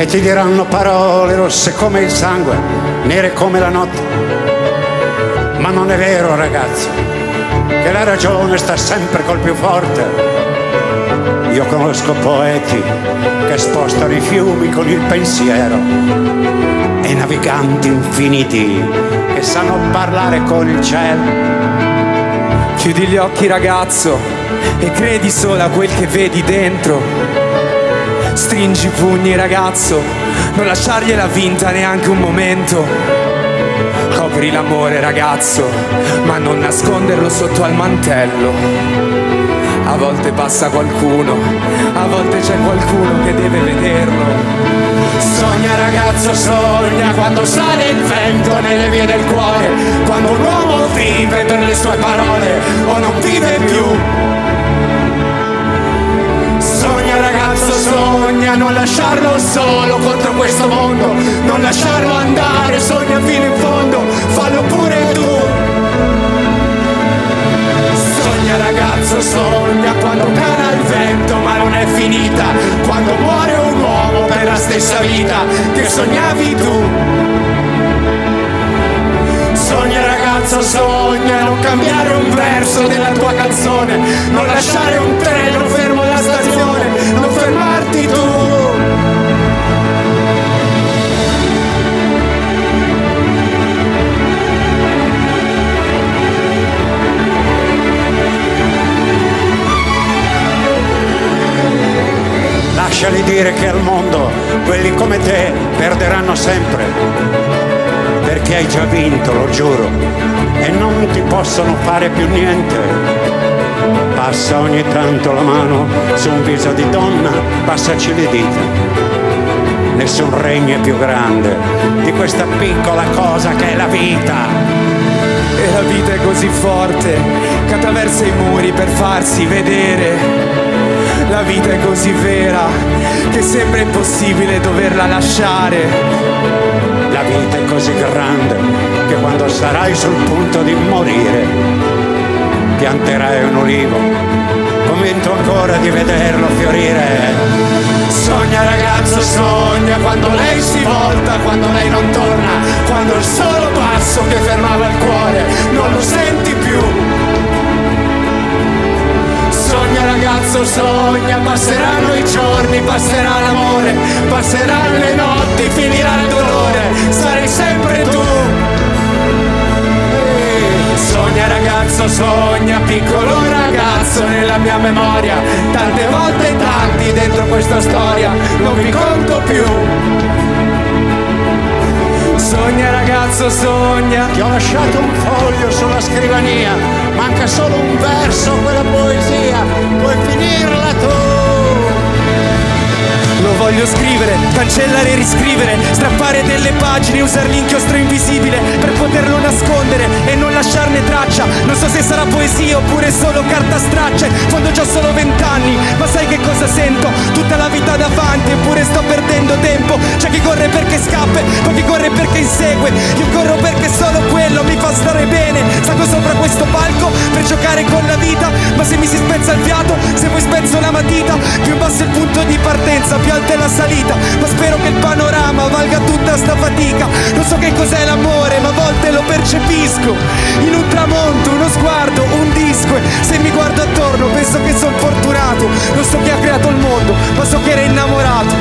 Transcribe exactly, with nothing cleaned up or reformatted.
e ti diranno parole rosse come il sangue, nere come la notte. Ma non è vero, ragazzo, che la ragione sta sempre col più forte. Io conosco poeti che spostano i fiumi con il pensiero e naviganti infiniti che sanno parlare con il cielo. Chiudi gli occhi, ragazzo, e credi solo a quel che vedi dentro. Stringi i pugni, ragazzo, non lasciargliela vinta neanche un momento. Copri l'amore, ragazzo, ma non nasconderlo sotto al mantello. A volte passa qualcuno, a volte c'è qualcuno che deve vederlo. Sogna, ragazzo, sogna quando sale il vento nelle vie del cuore, quando un uomo vive per le sue parole o non vive più. Sogna, ragazzo, sogna non lasciarlo solo contro questo mondo, non lasciarlo andare, sogna fino in fondo, fallo pure tu. Sogna, ragazzo, sogna quando cala il vento ma non è finita, quando muore un uomo per la stessa vita che sognavi tu. Sogna, ragazzo, sogna non cambiare un verso della tua canzone, non lasciare un treno fermo alla stazione, non fermarti tu. Lasciali dire che al mondo quelli come te perderanno sempre, perché hai già vinto, lo giuro, e non ti possono fare più niente. Passa ogni tanto la mano su un viso di donna, passaci le dita. Nessun regno è più grande di questa piccola cosa che è la vita. E la vita è così forte che attraversa i muri per farsi vedere. La vita è così vera che sembra impossibile doverla lasciare. La vita è così grande che quando sarai sul punto di morire pianterai un ulivo, convinto ancora di vederlo fiorire. Sogna, ragazzo, sogna quando lei si volta, quando lei non torna, quando il solo passo che fermava il cuore non lo senti più. Sogna, ragazzo, sogna, passeranno i giorni, passerà l'amore, passeranno le notti, finirà il dolore, sarai sempre tu. Sogna, ragazzo, sogna, piccolo ragazzo nella mia memoria, tante volte tanti dentro questa storia, non vi conto più. Sogna, ragazzo, sogna. Ti ho lasciato un foglio sulla scrivania, manca solo un verso, quella poesia, puoi finirla tu. Lo voglio scrivere, cancellare e riscrivere, strappare delle pagine, usare l'inchiostro invisibile per poterlo nascondere e non lasciarne traccia. Non so se sarà poesia oppure solo carta straccia. Quando ho solo vent'anni, ma sai che cosa sento? Tutta la vita davanti eppure sto perdendo tempo. C'è chi corre perché scappa, poi chi corre perché insegue. Io corro perché solo quello mi fa stare bene. Salgo sopra questo palco per giocare con la vita, ma se mi si spezza il fiato, se poi spezzo la matita, più in basso è il punto di partenza, più alta è la salita. Ma spero che il panorama valga tutta sta fatica. Non so che cos'è l'amore, ma a volte lo percepisco in un tramonto, uno sguardo, un disco. E se mi guardo attorno penso che sono fortunato. Non so chi ha creato il mondo, ma so che era innamorato.